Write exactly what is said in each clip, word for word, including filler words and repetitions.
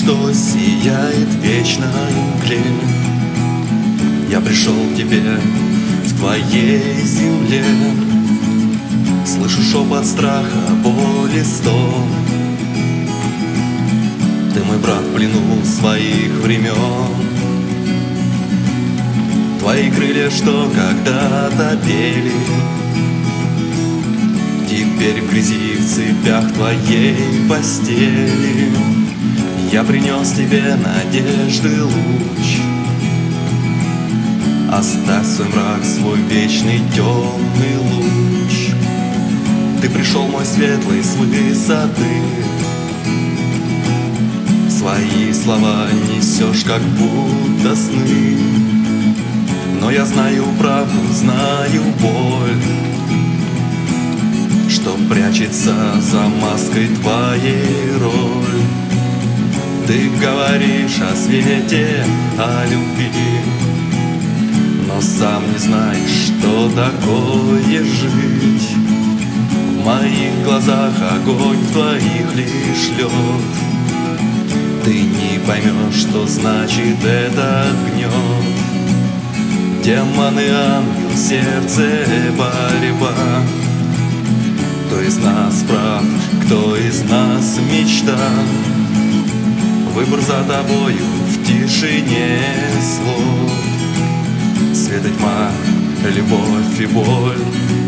что сияет вечной мгле. Я пришел к тебе в твоей земле, слышу шепот страха, боли, стон. Ты мой брат в плену своих времен. Твои крылья, что когда-то пели, теперь в грязи, в цепях твоей постели. Я принес тебе надежды луч. Оставь свой мрак, свой вечный темный луч. Ты пришел, мой светлый, с высоты. Свои слова несешь, как будто сны. Но я знаю правду, знаю боль, что прячется за маской твоей роль. Ты говоришь о свете, о любви, но сам не знаешь, что такое жить. В моих глазах огонь, в твоих лишь лед. Ты не поймешь, что значит этот гнет. Демон и ангел, сердце, борьба. Кто из нас прав, кто из нас мечта? Выбор за тобою в тишине слов. Свет и тьма, любовь и боль.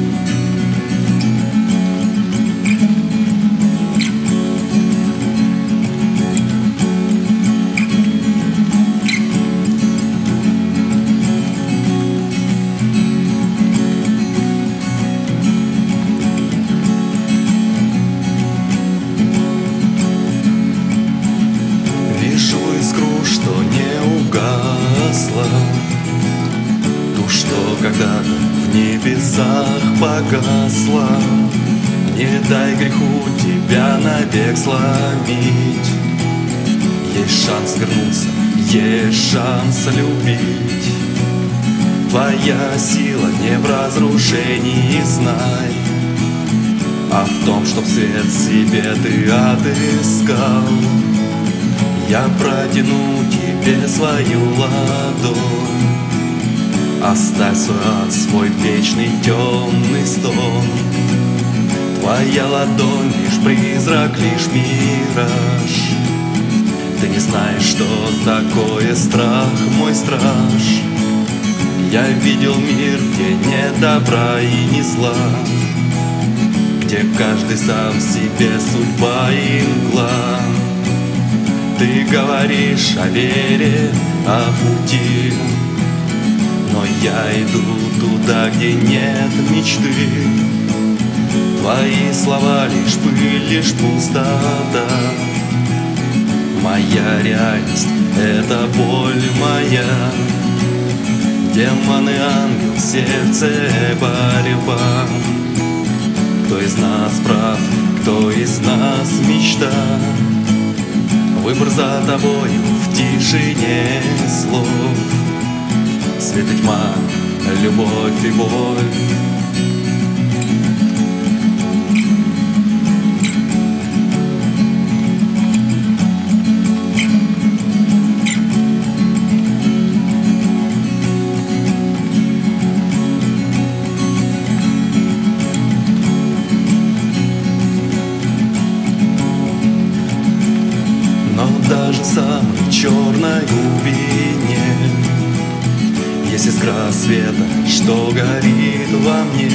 Что не угасла, ту, что когда-то в небесах погасла. Не дай греху тебя навек сломить. Есть шанс вернуться, есть шанс любить. Твоя сила не в разрушении, знай, а в том, чтоб свет себе ты отыскал. Я протяну тебе свою ладонь. Оставь свой ад, свой вечный темный стон. Твоя ладонь лишь призрак, лишь мираж. Ты не знаешь, что такое страх, мой страж. Я видел мир, где нет добра и ни зла, где каждый сам себе судьба и мгла. Ты говоришь о вере, о пути, но я иду туда, где нет мечты. Твои слова лишь пыль, лишь пустота. Моя реальность — это боль моя. Демон и ангел, сердце, борьба. Кто из нас прав, кто из нас мечта? Выбор за тобою в тишине слов. Свет и тьма, любовь и боль. Даже в самой черной глубине есть искра света, что горит во мне.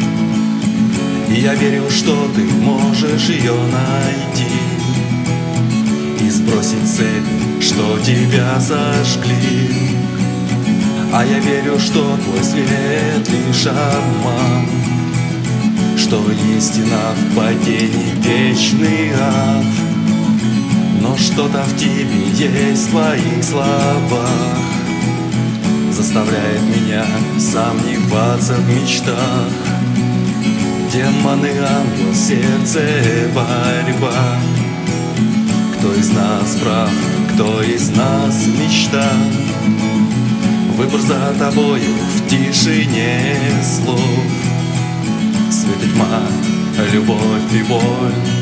И я верю, что ты можешь ее найти и сбросить цепи, что тебя зажгли. А я верю, что твой свет лишь обман, что истина в падении вечный ад. Но что-то в тебе есть, в твоих словах, заставляет меня сомневаться в мечтах. Демон и ангел, сердце, борьба. Кто из нас прав, кто из нас мечта? Выбор за тобою в тишине слов. Свет и тьма, любовь и боль.